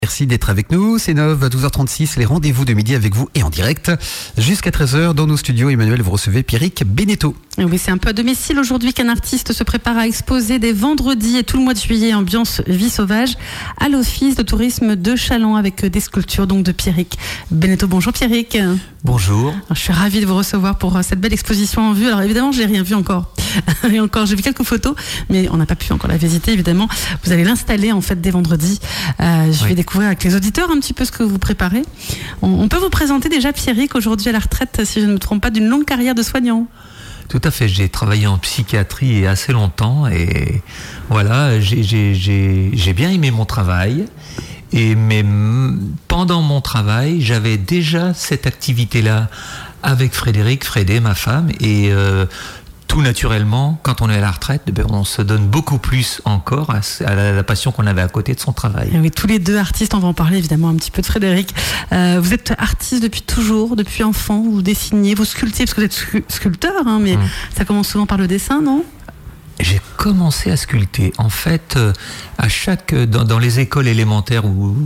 Merci d'être avec nous, c'est 9 à 12h36, les rendez-vous de midi avec vous et en direct. Jusqu'à 13h dans nos studios, Emmanuel, vous recevez Pierrick Beneteau. Oui, c'est un peu à domicile aujourd'hui qu'un artiste se prépare à exposer dès vendredi et tout le mois de juillet, ambiance vie sauvage, à l'office de tourisme de Châlons avec des sculptures donc de Pierrick Beneteau. Bonjour Pierrick. Bonjour. Alors, je suis ravie de vous recevoir pour cette belle exposition en vue. Alors évidemment, j'ai rien vu encore. Et encore, j'ai vu quelques photos, mais on n'a pas pu encore la visiter évidemment. Vous allez l'installer en fait dès vendredi. Je vais découvrir avec les auditeurs un petit peu ce que vous préparez. On peut vous présenter déjà Pierrick, aujourd'hui à la retraite, si je ne me trompe pas, d'une longue carrière de soignant. Tout à fait, j'ai travaillé en psychiatrie assez longtemps et voilà, j'ai bien aimé mon travail. Mais pendant mon travail, j'avais déjà cette activité-là avec Frédé, ma femme, et tout naturellement, quand on est à la retraite, on se donne beaucoup plus encore à la passion qu'on avait à côté de son travail. Et oui, tous les deux artistes, on va en parler évidemment un petit peu de Frédéric. Vous êtes artiste depuis toujours, depuis enfant, vous dessinez, vous sculptez, parce que vous êtes sculpteur, hein, mais ça commence souvent par le dessin, non ? J'ai commencé à sculpter. En fait, dans les écoles élémentaires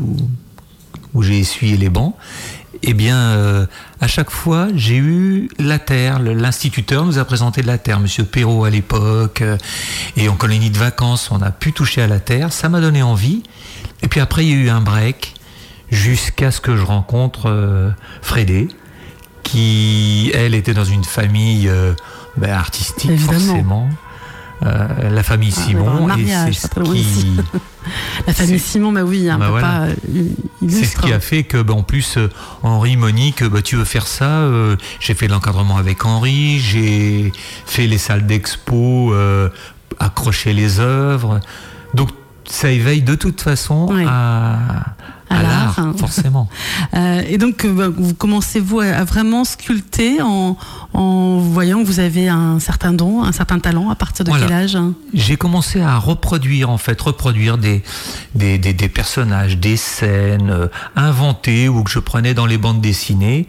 où j'ai essuyé les bancs, eh bien, à chaque fois, j'ai eu la terre. L'instituteur nous a présenté de la terre, Monsieur Perrault à l'époque, et en colonie de vacances, on a pu toucher à la terre. Ça m'a donné envie. Et puis après, il y a eu un break, jusqu'à ce que je rencontre Frédé, qui, elle, était dans une famille artistique, évidemment. Forcément. La famille Simon, mariage, et c'est ce qui... La famille Simon, oui, un papa voilà. illustre. C'est ce qui a fait que, en plus, Henri, Monique, tu veux faire ça, j'ai fait de l'encadrement avec Henri, j'ai fait les salles d'expo, accrocher les œuvres, donc ça éveille de toute façon à l'art, forcément. Et donc, vous commencez, vous, à vraiment sculpter en voyant que vous avez un certain don, un certain talent. À partir de quel âge ? J'ai commencé à reproduire des personnages, des scènes inventées ou que je prenais dans les bandes dessinées.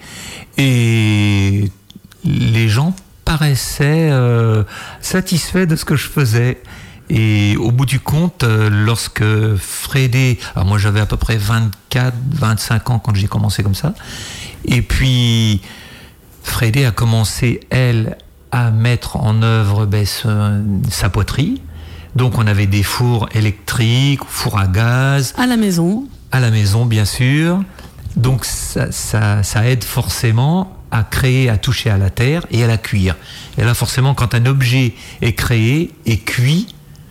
Et les gens paraissaient satisfaits de ce que je faisais. Et au bout du compte, lorsque Frédé, alors moi j'avais à peu près 25 ans quand j'ai commencé comme ça, et puis Frédé a commencé, elle, à mettre en œuvre sa poterie. Donc on avait des fours électriques, fours à gaz. À la maison. À la maison, bien sûr. Donc ça aide forcément à créer, à toucher à la terre et à la cuire. Et là forcément, quand un objet est créé et cuit,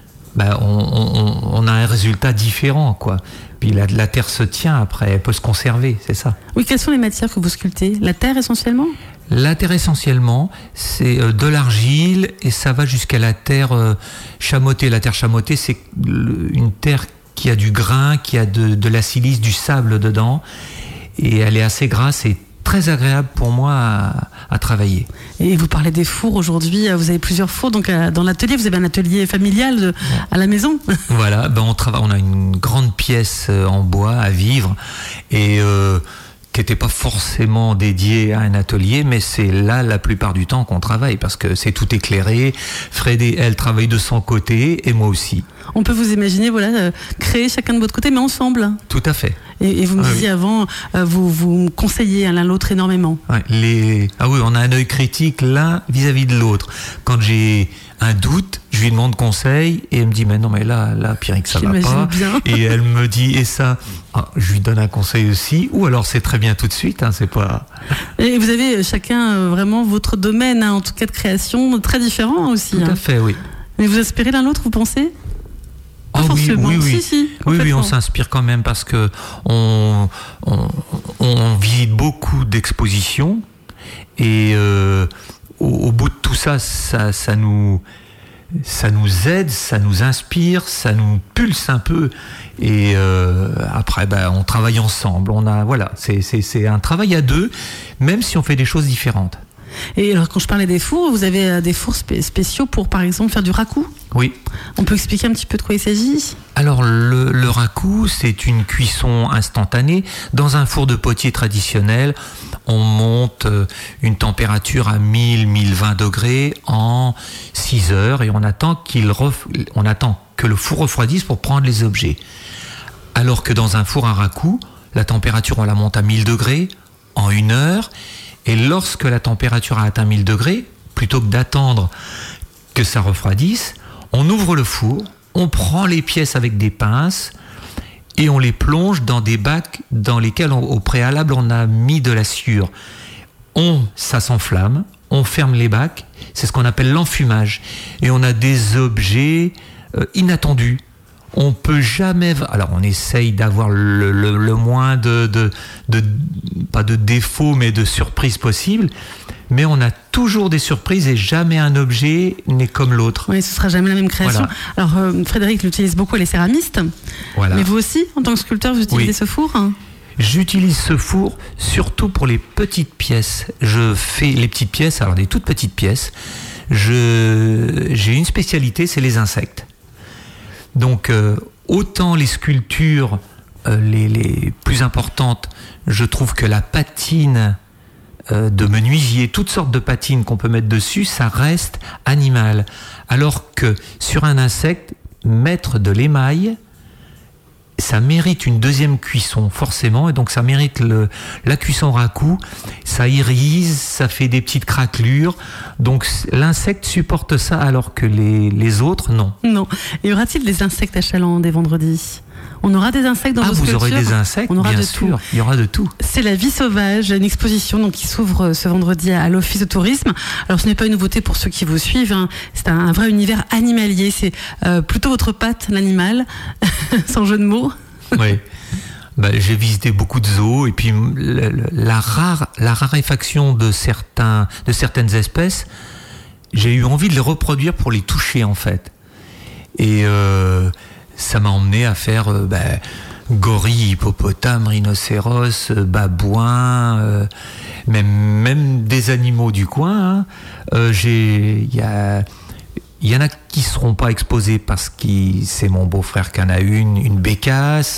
on a un résultat différent, quoi. Puis la terre se tient après, elle peut se conserver, c'est ça. Oui, quelles sont les matières que vous sculptez ? La terre essentiellement ? La terre essentiellement, c'est de l'argile et ça va jusqu'à la terre chamottée. La terre chamottée, c'est une terre qui a du grain, qui a de la silice, du sable dedans, et elle est assez grasse et très agréable pour moi à travailler. Et vous parlez des fours aujourd'hui, vous avez plusieurs fours, donc dans l'atelier, vous avez un atelier familial à la maison. Voilà, on a une grande pièce en bois à vivre et qui n'était pas forcément dédiée à un atelier, mais c'est là la plupart du temps qu'on travaille parce que c'est tout éclairé. Frédé, elle, travaille de son côté et moi aussi. On peut vous imaginer, créer chacun de votre côté, mais ensemble. Tout à fait. Et vous me disiez avant, vous conseillez l'un l'autre énormément. Oui, on a un œil critique l'un vis-à-vis de l'autre. Quand j'ai un doute, je lui demande conseil et elle me dit mais là Pierrick, ça va pas. Bien. Et elle me dit et ça, je lui donne un conseil aussi, ou alors c'est très bien tout de suite, c'est pas. Et vous avez chacun vraiment votre domaine, en tout cas de création, très différent aussi. Tout à fait, oui. Mais vous inspirez l'un l'autre, vous pensez ? Oui. Si, oui, on s'inspire quand même parce que on visite beaucoup d'expositions et au bout de tout ça, ça nous aide, ça nous inspire, ça nous pulse un peu et après on travaille ensemble. C'est un travail à deux, même si on fait des choses différentes. Et alors, quand je parlais des fours, vous avez des fours spéciaux pour, par exemple, faire du raku ? Oui. On peut expliquer un petit peu de quoi il s'agit ? Alors, le raku, c'est une cuisson instantanée. Dans un four de potier traditionnel, on monte une température à 1000-1020 degrés en 6 heures et on attend que le four refroidisse pour prendre les objets. Alors que dans un four à raku, la température, on la monte à 1000 degrés en 1 heure. Et lorsque la température a atteint 1000 degrés, plutôt que d'attendre que ça refroidisse, on ouvre le four, on prend les pièces avec des pinces et on les plonge dans des bacs dans lesquels, au préalable, on a mis de la sciure. Ça s'enflamme, on ferme les bacs, c'est ce qu'on appelle l'enfumage. Et on a des objets inattendus. On peut jamais... Alors, on essaye d'avoir le moins pas de défauts, mais de surprises possibles. Mais on a toujours des surprises et jamais un objet n'est comme l'autre. Oui, ce sera jamais la même création. Voilà. Alors, Frédéric l'utilise beaucoup, les céramistes. Voilà. Mais vous aussi, en tant que sculpteur, vous utilisez ce four ? J'utilise ce four surtout pour les petites pièces. Je fais les petites pièces, alors des toutes petites pièces. J'ai une spécialité, c'est les insectes. Donc, autant les sculptures les plus importantes, je trouve que la patine de menuisier, toutes sortes de patines qu'on peut mettre dessus, ça reste animal. Alors que sur un insecte, mettre de l'émail, ça mérite une deuxième cuisson, forcément, et donc ça mérite la cuisson raku, ça irise, ça fait des petites craquelures, donc l'insecte supporte ça, alors que les autres, non. Non. Et y aura-t-il des insectes à Challans dès vendredi ? On aura des insectes dans vos sculptures ? Vous aurez des insectes, on aura bien de sûr, tout. Il y aura de tout. C'est La Vie sauvage, une exposition donc, qui s'ouvre ce vendredi à l'Office de tourisme. Alors ce n'est pas une nouveauté pour ceux qui vous suivent, hein. C'est un vrai univers animalier, c'est plutôt votre patte, l'animal, sans jeu de mots. Oui. J'ai visité beaucoup de zoos et puis la raréfaction de certaines espèces, j'ai eu envie de les reproduire pour les toucher en fait. Et ça m'a emmené à faire gorilles, hippopotames, rhinocéros, babouins, même des animaux du coin. Il y en a qui ne seront pas exposés parce que c'est mon beau-frère qui en a une bécasse.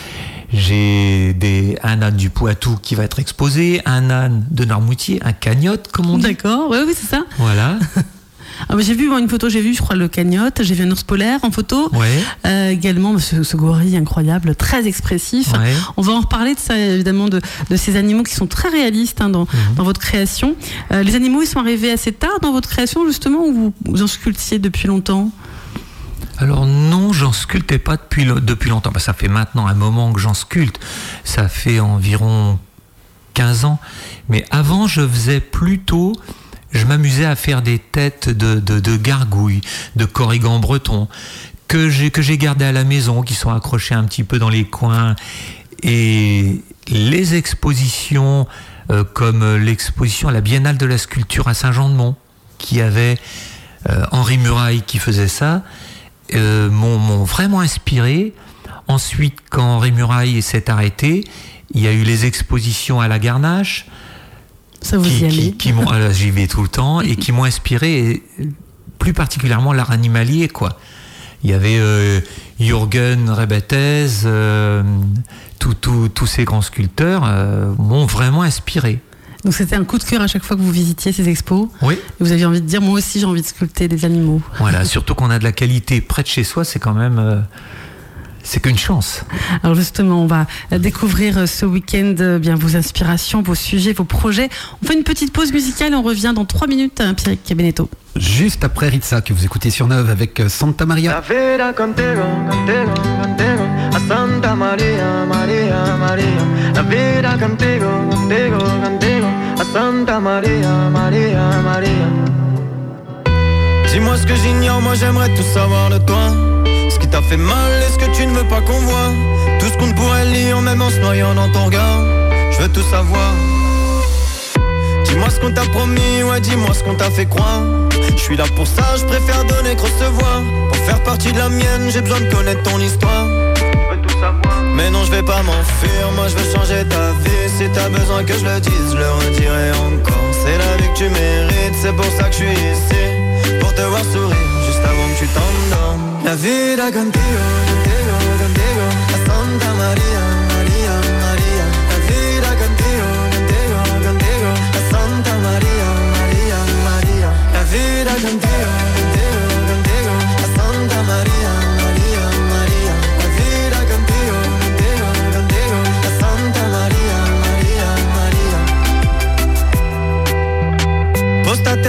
J'ai un âne du Poitou qui va être exposé, un âne de Noirmoutier, un cagnotte, comme on dit. D'accord, oui, c'est ça. Voilà. J'ai vu une photo, je crois, le cagnotte, j'ai vu un ours polaire en photo. Ouais. Également, ce gorille incroyable, très expressif. Ouais. On va en reparler de ça, évidemment, de ces animaux qui sont très réalistes dans votre création. Les animaux, ils sont arrivés assez tard dans votre création, justement, ou vous en sculptiez depuis longtemps ? Alors non, j'en sculptais pas depuis longtemps. Ça fait maintenant un moment que j'en sculpte. Ça fait environ 15 ans. Mais avant, je m'amusais à faire des têtes de gargouilles, de corrigans bretons, que j'ai gardées à la maison, qui sont accrochées un petit peu dans les coins. Et les expositions, comme l'exposition à la Biennale de la sculpture à Saint-Jean-de-Mont, qui avait Henri Muraille qui faisait ça, m'ont vraiment inspiré. Ensuite, quand Henri Muraille s'est arrêté, il y a eu les expositions à la Garnache. Ça vous y allez ? J'y vais tout le temps et qui m'ont inspiré, et plus particulièrement l'art animalier, quoi. Il y avait Jürgen Rebetez, tous ces grands sculpteurs m'ont vraiment inspiré. Donc c'était un coup de cœur à chaque fois que vous visitiez ces expos. Oui. Et vous aviez envie de dire, moi aussi j'ai envie de sculpter des animaux. Voilà, surtout qu'on a de la qualité près de chez soi, c'est quand même... c'est qu'une chance. Alors justement, on va découvrir ce week-end vos inspirations, vos sujets, vos projets. On fait une petite pause musicale et on revient dans 3 minutes, Pierrick Benetto. Juste après Ritza, que vous écoutez sur Neuve avec Santa Maria. La vida contigo, contigo, contigo, a Santa Maria, Maria, Maria. La vida contigo, contigo, contigo, a Santa Maria, Maria, Maria. Dis-moi ce que j'ignore, moi j'aimerais tout savoir de toi. Ce qui t'a fait mal et ce que tu ne veux pas qu'on voit. Tout ce qu'on ne pourrait lire, même en se noyant dans ton regard. Je veux tout savoir. Dis-moi ce qu'on t'a promis, ouais dis-moi ce qu'on t'a fait croire. Je suis là pour ça, je préfère donner que recevoir. Pour faire partie de la mienne, j'ai besoin de connaître ton histoire. Je veux tout savoir. Mais non, je vais pas m'enfuir, moi je veux changer ta vie. Si t'as besoin que je le dise, je le redirai encore. C'est la vie que tu mérites, c'est pour ça que je suis ici. Pour te voir sourire, juste avant que tu t'endormes. La vida contigo, contigo, contigo, a Santa Maria, Maria, Maria. La vida contigo, contigo, contigo, a Santa Maria, Maria, Maria. La vida contigo, contigo, contigo, a Santa Maria, Maria, Maria. La vida contigo,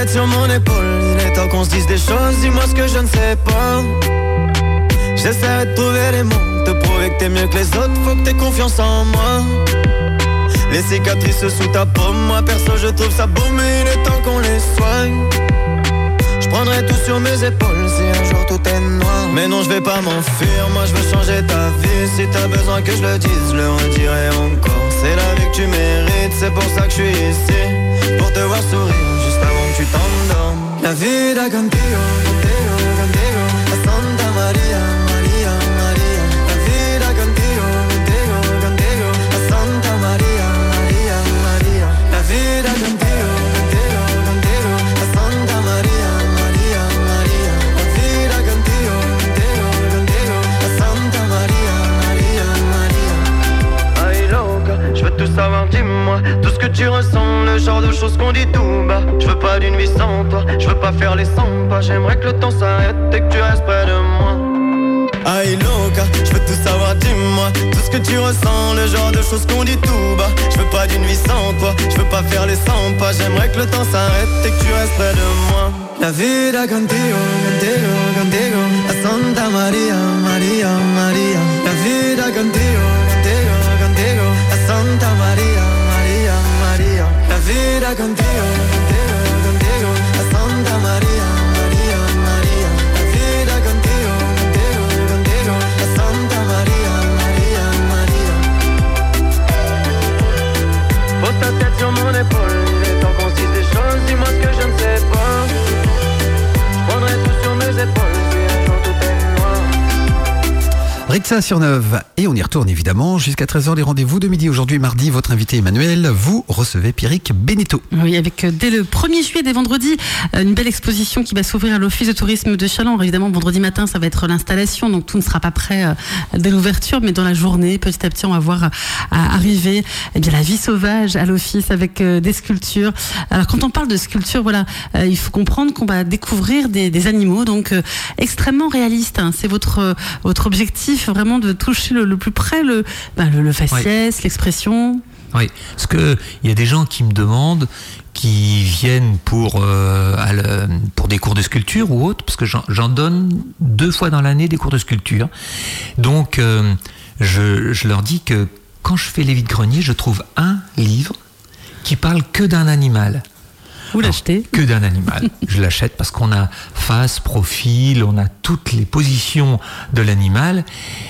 tête sur mon épaule. Il est temps qu'on se dise des choses, dis-moi ce que je ne sais pas. J'essaie de trouver les mots, te prouver que t'es mieux que les autres, faut que t'aies confiance en moi. Les cicatrices sous ta paume, moi perso je trouve ça beau, mais il est temps qu'on les soigne. Je prendrai tout sur mes épaules si un jour tout est noir. Mais non, je vais pas m'enfuir, moi je veux changer ta vie. Si t'as besoin que je le dise, je le redirai encore. C'est la vie que tu mérites, c'est pour ça que je suis ici. Pour te voir sourire, juste avant que tu t'endormes. La vida contigo, contigo, contigo. La Santa Maria, Maria, Maria. La vida contigo, contigo, contigo. La Santa Maria, Maria, Maria. La vida contigo, contigo, contigo. La Santa Maria, Maria, Maria. La vida contigo, contigo, contigo. La Santa Maria, Maria, Maria. Ay loca, je veux tout savoir, dis-moi tout ce que tu ressens, le genre de choses qu'on dit tout bas. Je veux pas d'une vie sans toi, je veux pas faire les 100 pas. J'aimerais que le temps s'arrête et que tu restes près de moi. Ay loca, je veux tout savoir, dis-moi tout ce que tu ressens, le genre de choses qu'on dit tout bas. Je veux pas d'une vie sans toi, je veux pas faire les 100 pas. J'aimerais que le temps s'arrête et que tu restes près de moi. La vida contigo, contigo, contigo. La Santa Maria, Maria, Maria. La vida contigo, contigo, contigo. La Santa Maria, Maria, Maria. La vida contigo, contigo, contigo. La Santa Maria, Maria, Maria. La vida contigo, contigo, contigo. La Santa Maria, Maria, Maria. Pose ta tête sur mon épaule, il est temps qu'on se dise des choses, dis-moi ce que je ne sais pas. Je prendrai tout sur mes épaules, si un jour tout est noir. Ritza sur Neuve, et on y retourne évidemment jusqu'à 13h, les rendez-vous de midi. Aujourd'hui mardi, votre invité Emmanuel, vous recevez Pierrick Beneteau. Oui, avec dès le 1er juillet, dès vendredi, une belle exposition qui va s'ouvrir à l'Office de tourisme de Châlons. Alors, évidemment, vendredi matin, ça va être l'installation, donc tout ne sera pas prêt dès l'ouverture, mais dans la journée, petit à petit, on va voir arriver la vie sauvage à l'Office avec des sculptures. Alors quand on parle de sculpture, voilà, il faut comprendre qu'on va découvrir des animaux, donc extrêmement réalistes. Hein. C'est votre objectif, vraiment de toucher le plus près le faciès, oui. L'expression. Oui, parce que il y a des gens qui me demandent, qui viennent pour des cours de sculpture ou autre, parce que j'en donne 2 fois dans l'année des cours de sculpture. Donc je leur dis que quand je fais les vides-greniers, je trouve un livre qui parle que d'un animal. Vous l'achetez ? Que d'un animal. Je l'achète parce qu'on a face, profil, on a toutes les positions de l'animal.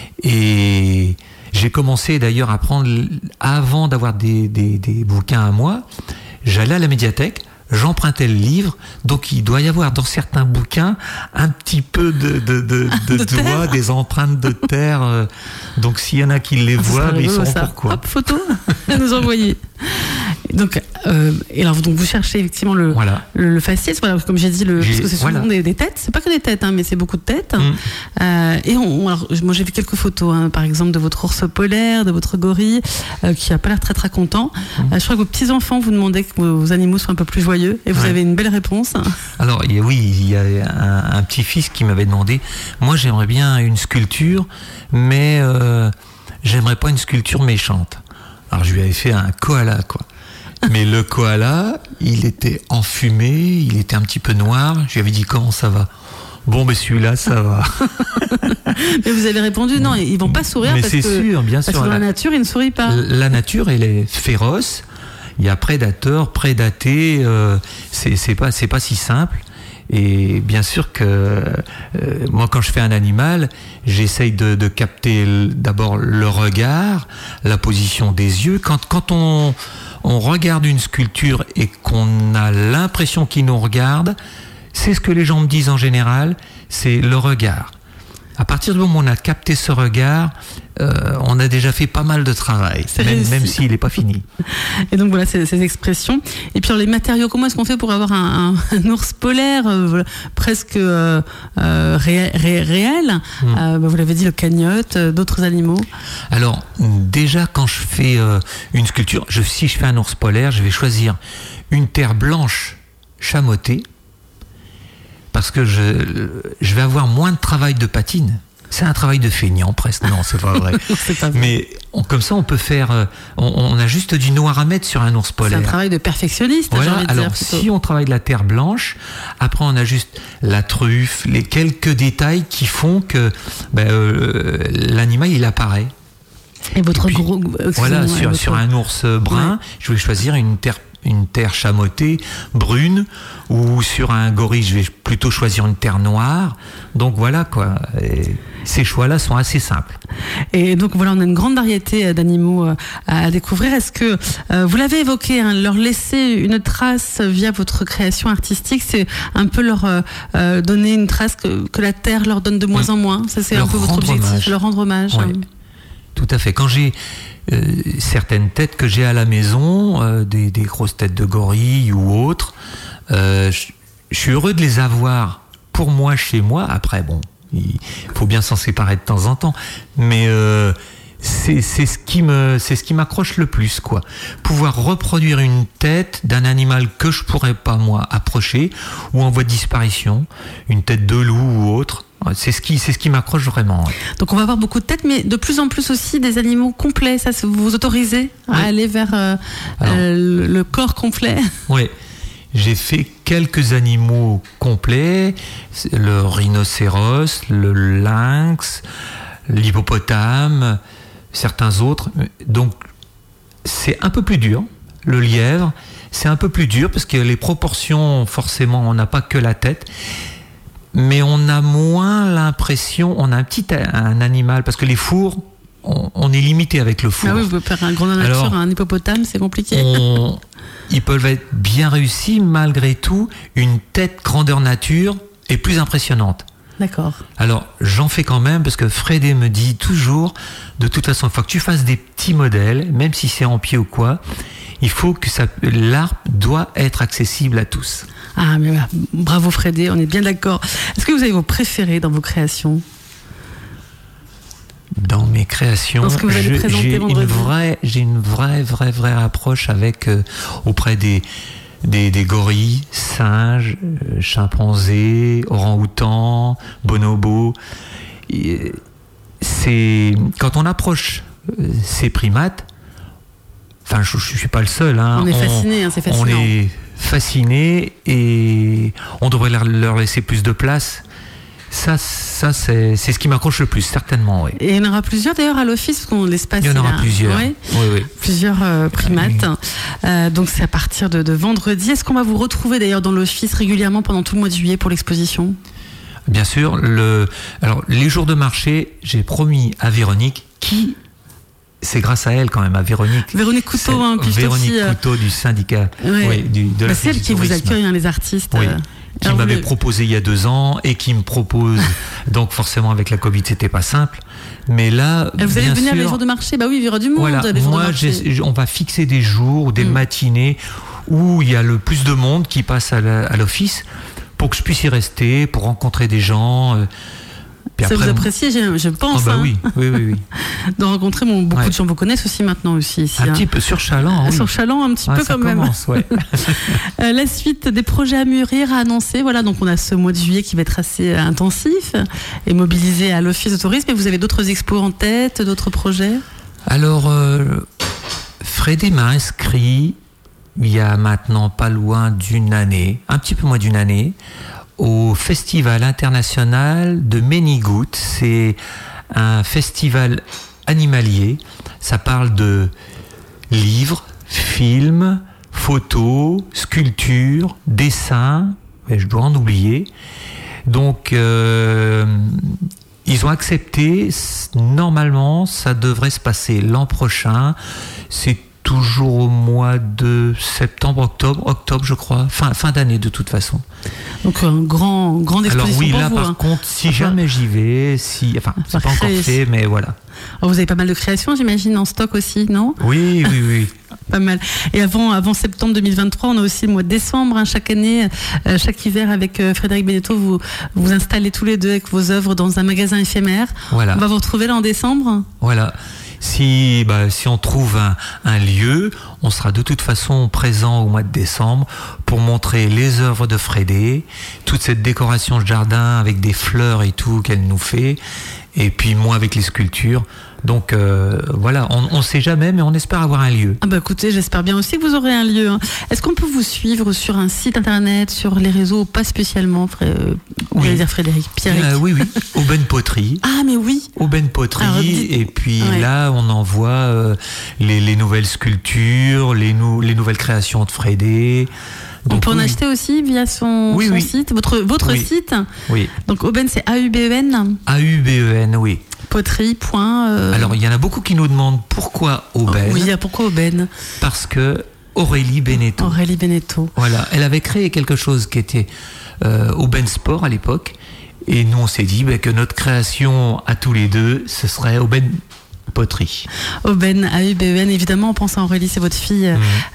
Et j'ai commencé d'ailleurs à prendre, avant d'avoir des bouquins à moi, j'allais à la médiathèque, j'empruntais le livre, donc il doit y avoir dans certains bouquins un petit peu de doigts, des empreintes de terre. Donc s'il y en a qui les voient, mais ils sauront pourquoi. Hop, photo à nous envoyer. Donc, et alors donc vous cherchez effectivement le faciès, voilà, comme j'ai dit, parce que c'est souvent des têtes, c'est pas que des têtes, hein, mais c'est beaucoup de têtes. Et alors, moi j'ai vu quelques photos, hein, par exemple de votre ours polaire, de votre gorille, qui a pas l'air très très content. Je crois que vos petits enfants vous demandaient que vos animaux soient un peu plus joyeux, et vous avez une belle réponse. Alors il y a un petit-fils qui m'avait demandé, moi j'aimerais bien une sculpture, mais j'aimerais pas une sculpture méchante. Alors je lui avais fait un koala, quoi. Mais le koala, il était enfumé, il était un petit peu noir. Je lui avais dit, comment ça va ? Bon, mais celui-là, ça va. Mais vous avez répondu, non, ils vont pas sourire, mais parce c'est que, sûr, bien sûr, parce que dans la nature, ils ne sourient pas. La nature, elle est féroce. Il y a prédateurs, prédatés. C'est pas si simple. Et bien sûr que moi, quand je fais un animal, j'essaye de capter d'abord le regard, la position des yeux. Quand on regarde une sculpture et qu'on a l'impression qu'il nous regarde, c'est ce que les gens me disent en général, c'est le regard. À partir du moment où on a capté ce regard, on a déjà fait pas mal de travail, même s'il n'est pas fini. Et donc voilà ces expressions. Et puis alors, les matériaux, comment est-ce qu'on fait pour avoir un ours polaire presque réel vous l'avez dit, le cagnotte, d'autres animaux. Alors déjà, quand je fais une sculpture, si je fais un ours polaire, je vais choisir une terre blanche chamottée, parce que je vais avoir moins de travail de patine. C'est un travail de feignant presque. Non, c'est pas vrai. C'est pas vrai. Mais comme ça, on peut faire. On a juste du noir à mettre sur un ours C'est polaire. un travail de perfectionniste, j'ai Voilà. envie de Alors, dire. plutôt. si on travaille de la terre blanche, après on a juste la truffe, les quelques détails qui font que l'animal il apparaît. Et votre Et puis, gros. Voilà, excusez-moi, sur un ours brun, je vais choisir une terre chamottée, brune, ou sur un gorille, je vais plutôt choisir une terre noire. Donc voilà quoi. Et ces choix-là sont assez simples. Et donc voilà, on a une grande variété d'animaux à découvrir. Est-ce que vous l'avez évoqué, hein, leur laisser une trace via votre création artistique, c'est un peu leur donner une trace que la terre leur donne de moins en moins. Ça, c'est un Leur peu votre rendre objectif, hommage. leur rendre hommage. Ouais. Tout à fait. Quand j'ai certaines têtes que j'ai à la maison, des grosses têtes de gorille ou autres, je suis heureux de les avoir pour moi, chez moi. Après, bon, il faut bien s'en séparer de temps en temps, mais c'est ce qui m'accroche le plus, quoi. Pouvoir reproduire une tête d'un animal que je pourrais pas moi approcher ou en voie de disparition, une tête de loup ou autre. C'est ce qui m'accroche vraiment. Ouais. Donc on va avoir beaucoup de têtes, mais de plus en plus aussi des animaux complets. Ça, vous vous autorisez à aller vers le corps complet? Oui. J'ai fait quelques animaux complets, le rhinocéros, le lynx, l'hippopotame, certains autres. Donc c'est un peu plus dur. Le lièvre, c'est un peu plus dur parce que les proportions, forcément, on n'a pas que la tête. Mais on a moins l'impression, on a un animal, parce que les fours, on est limité avec le four. Ah oui, vous pouvez faire un grandeur nature, Alors, un hippopotame, c'est compliqué. Ils peuvent être bien réussis, malgré tout, une tête grandeur nature est plus impressionnante. D'accord. Alors, j'en fais quand même, parce que Frédé me dit toujours, de toute façon, il faut que tu fasses des petits modèles, même si c'est en pied ou quoi, il faut que l'arbre doit être accessible à tous. Ah, mais voilà. Bravo Frédé, on est bien d'accord. Est-ce que vous avez vos préférés dans vos créations? Dans mes créations, Dans ce que vous allez présenter vendredi. j'ai une vraie approche avec auprès des gorilles, singes, chimpanzés, orang-outans, bonobos. C'est quand on approche ces primates. Enfin, je suis pas le seul. Hein, on est fasciné, c'est fascinant. On est fasciné et on devrait leur laisser plus de place. Ça c'est ce qui m'accroche le plus, certainement, oui. Et il y en aura plusieurs d'ailleurs à l'office, parce qu'on l'espace. Il y en aura plusieurs. Oui. Oui. Plusieurs primates. Donc c'est à partir de vendredi. Est-ce qu'on va vous retrouver d'ailleurs dans l'office régulièrement pendant tout le mois de juillet pour l'exposition? Bien sûr. Alors les jours de marché, j'ai promis à Véronique c'est grâce à elle quand même, à Véronique. Véronique Couteau, Véronique Couteau du syndicat. Ouais. De la c'est elle qui vous accueille, hein, les artistes. Oui. Qui m'avait proposé il y a 2 ans et qui me propose, donc forcément avec la Covid c'était pas simple, mais là vous allez bien venir sûr, les jours de marché, bah oui, il y aura du monde. Voilà, moi on va fixer des jours ou des matinées où il y a le plus de monde qui passe à l'office pour que je puisse y rester, pour rencontrer des gens. Ça vous appréciez, je pense. Oh bah oui. De rencontrer, beaucoup de gens vous connaissent aussi maintenant aussi. Ici, un petit peu sur Chaland. Oui. Sur Chaland, un petit peu quand commence, même. Ouais. La suite des projets à mûrir, à annoncer. Voilà, donc on a ce mois de juillet qui va être assez intensif et mobilisé à l'Office de tourisme. Et vous avez d'autres expos en tête, d'autres projets? Alors, Frédé m'a inscrit il y a maintenant pas loin d'une année, un petit peu moins d'une année, au Festival international de Ménigout. C'est un festival animalier. Ça parle de livres, films, photos, sculptures, dessins, mais je dois en oublier. Donc, ils ont accepté. Normalement, ça devrait se passer l'an prochain. C'est toujours au mois de octobre je crois, fin d'année de toute façon. Donc un grande exposition. Alors oui, pour là vous, par contre, si jamais j'y vais, c'est pas encore fait, mais voilà. Alors, vous avez pas mal de créations, j'imagine, en stock aussi, non? Oui. Pas mal. Et avant septembre 2023, on a aussi le mois de décembre, hein, chaque année, chaque hiver, avec Frédéric Beneteau, vous installez tous les deux avec vos œuvres dans un magasin éphémère. Voilà. On va vous retrouver là en décembre. Voilà. Si on trouve un lieu, on sera de toute façon présent au mois de décembre pour montrer les œuvres de Frédé, toute cette décoration de jardin avec des fleurs et tout qu'elle nous fait. Et puis moi avec les sculptures. Donc voilà, on ne sait jamais, mais on espère avoir un lieu. Ah bah écoutez, j'espère bien aussi que vous aurez un lieu. Hein. Est-ce qu'on peut vous suivre sur un site internet, sur les réseaux, pas spécialement, oui. Dire Frédéric, Pierrick Oui, Aubaine Poterie. Ah mais oui. Aubaine Poterie. Et puis là, on envoie les nouvelles sculptures, les nouvelles créations de Frédé. Donc, on peut en acheter aussi via son site, votre site. Oui. Donc Aubaine, c'est AUBEN. AUBEN, oui. Poterie. Alors il y en a beaucoup qui nous demandent pourquoi Aubaine. Oui, pourquoi Aubaine ? Parce que Aurélie Beneteau. Aurélie Beneteau. Voilà, elle avait créé quelque chose qui était Aubaine Sport à l'époque, et nous on s'est dit que notre création à tous les deux, ce serait Aubaine Poterie. Aubaine, AUBEN, évidemment, on pense à Aurélie, c'est votre fille,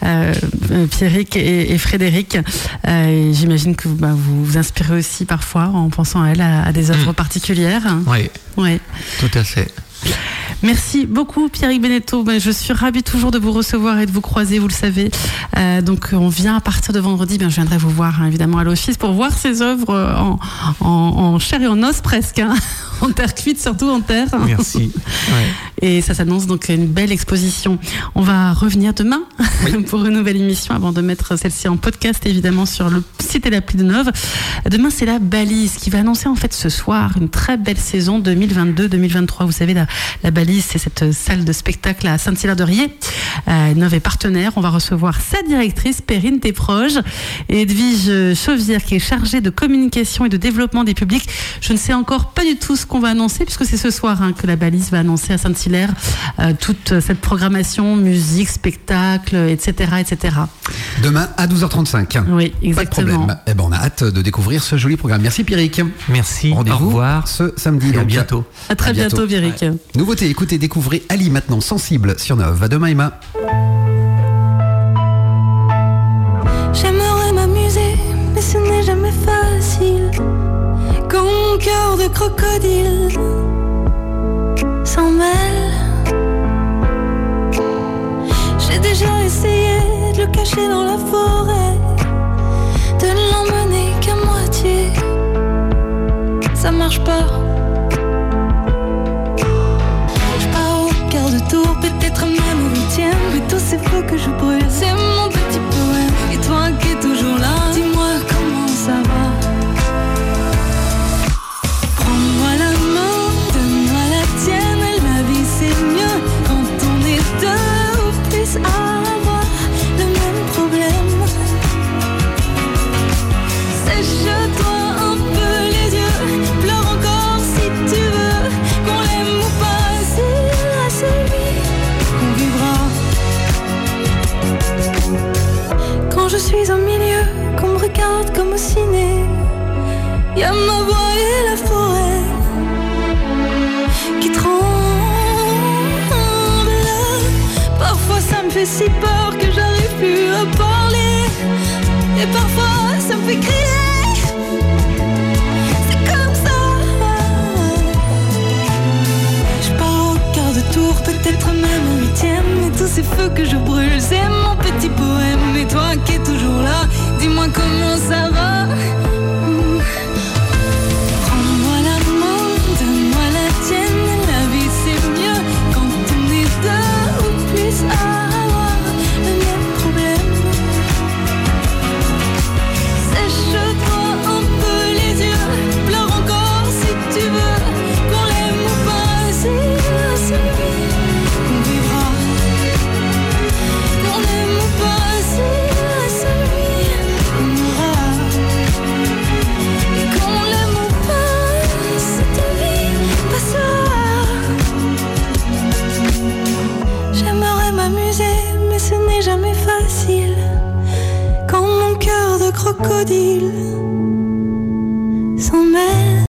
Pierrick et Frédéric. Et j'imagine que vous vous inspirez aussi parfois en pensant à elle à des œuvres particulières. Oui, tout à fait. Merci beaucoup Pierrick Beneteau. Je suis ravie toujours de vous recevoir et de vous croiser, vous le savez. Donc on vient à partir de vendredi, je viendrai vous voir évidemment à l'office pour voir ces œuvres en chair et en os presque, hein. En terre cuite, surtout en terre. Merci. Ouais. Et ça s'annonce donc une belle exposition. On va revenir demain pour une nouvelle émission avant de mettre celle-ci en podcast évidemment sur le site et l'appli de Nov. Demain c'est la Balise qui va annoncer en fait ce soir une très belle saison 2022-2023. Vous savez la Balise, c'est cette salle de spectacle à Saint-Hilaire-de-Riez. Nov est partenaire. On va recevoir sa directrice Perrine Desproges et Edwige Chauvière qui est chargée de communication et de développement des publics. Je ne sais encore pas du tout ce qu'on va annoncer puisque c'est ce soir que la Balise va annoncer à Saint-Hilaire toute cette programmation, musique, spectacle, etc., etc. Demain à 12h35. Oui, exactement. Pas de problème. On a hâte de découvrir ce joli programme. Merci Pierrick. Merci. Rendez-vous au revoir. Ce samedi. Et à bientôt. À très bientôt Pierrick. Ouais. Nouveauté, écoutez, découvrez Ali maintenant, Sensible sur Nov. À demain Emma. J'aimerais m'amuser, mais ce n'est jamais facile. Quand mon cœur de crocodile s'en mêle. J'ai déjà essayé de le cacher dans la forêt, de ne l'emmener qu'à moitié. Ça marche pas. Je pars au quart de tour, peut-être même au 8e. Mais tout c'est faux que je brûle, c'est mon petit poème. Et toi qui es toujours là, dis-moi comment ça va. Prends-moi la main, donne-moi la tienne. La vie c'est mieux quand on est deux ou plus à avoir le même problème. Sèche-toi un peu les yeux, pleure encore si tu veux. Qu'on l'aime ou pas, c'est à celui qu'on vivra. Quand je suis au milieu, qu'on me regarde comme au ciné, y'a ma voix et la forêt qui tremble. Parfois ça me fait si peur que j'arrive plus à parler. Et parfois ça me fait crier. C'est comme ça. Je pars au quart de tour, peut-être même au 8e. Mais tous ces feux que je brûle, c'est mon petit poème. Et toi qui es toujours là, dis-moi comment ça va. Prends-moi la main, donne-moi la tienne. La vie c'est mieux quand on est deux ou plus à avoir le même problème. Sèche-toi un peu les yeux, pleure encore si tu veux. Qu'on l'aime ou pas, c'est à celui qu'on vivra. Qu'on l'aime ou pas, c'est à celui qu'on aura. Et qu'on l'aime ou pas, cette vie passera. J'aimerais m'amuser, mais ce n'est jamais facile. Quand mon cœur de crocodile